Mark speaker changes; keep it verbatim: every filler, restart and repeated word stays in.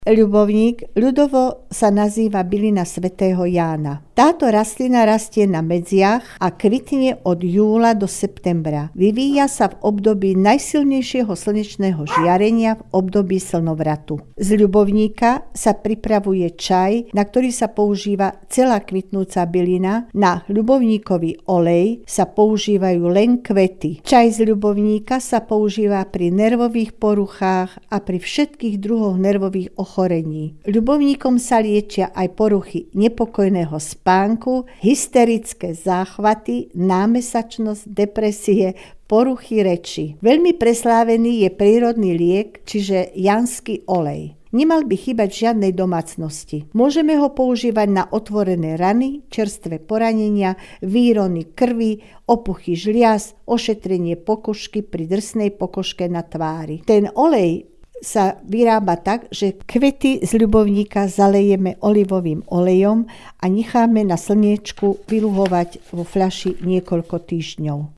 Speaker 1: Ľubovník ľudovo sa nazýva bylina svätého Jána. Táto rastlina rastie na medziach a kvitne od júla do septembra. Vyvíja sa v období najsilnejšieho slnečného žiarenia v období slnovratu. Z ľubovníka sa pripravuje čaj, na ktorý sa používa celá kvitnúca bylina. Na ľubovníkový olej sa používajú len kvety. Čaj z ľubovníka sa používa pri nervových poruchách a pri všetkých druhoch nervových ochorení. Ľubovníkom sa liečia aj poruchy nepokojného spánku, hysterické záchvaty, námesačnosť, depresie, poruchy reči. Veľmi preslávený je prírodný liek, čiže janský olej. Nemal by chýbať v žiadnej domácnosti. Môžeme ho používať na otvorené rany, čerstvé poranenia, výrony krvi, opuchy žliaz, ošetrenie pokožky pri drsnej pokožke na tvári. Ten olej sa vyrába tak, že kvety z ľubovníka zalejeme olivovým olejom a necháme na slniečku vyluhovať vo fľaši niekoľko týždňov.